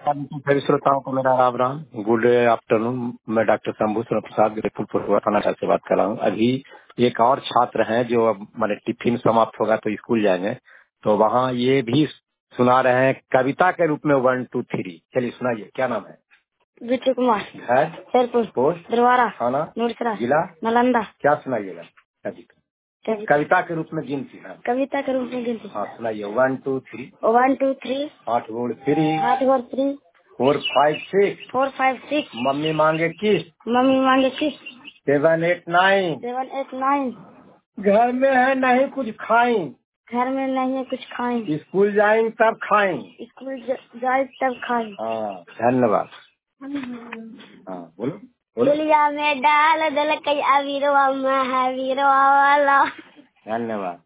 सभी श्रोताओं को मेरा राम राम, गुड आफ्टरनून। मैं डॉक्टर शंभू प्रसाद गिरपुर थाना से बात कर रहा हूँ। अभी एक और छात्र हैं जो अब मैंने टिफिन समाप्त होगा तो स्कूल जाएंगे, तो वहाँ ये भी सुना रहे हैं कविता के रूप में 1 2 3। चलिए सुनाइए, क्या नाम है? विजय कुमार, है शेरपुर, पोस्ट, दरवारा, थाना, नूरसरा, जिला, नालंदा। क्या सुनाइएगा? कविता के रूप में गिनती है। कविता के रूप में गिनती। हाँ सुनाइए। 1 2 3। 1 2 3। 8 गुण 3। 8 गुण 3। 4 5 6। 4 5 6। मम्मी मांगे किस। मम्मी मांगे किस। 7 8 9। 7 8 9। घर में है नहीं कुछ खाई। घर में नहीं है कुछ खाएं। स्कूल जाएंगे तब खाई। स्कूल जाए तब खाएं। हाँ धन्यवाद। हाँ बोलो बोलो। दुलिया में डाल दल कई अवीरो महावीरो वाला। धन्यवाद।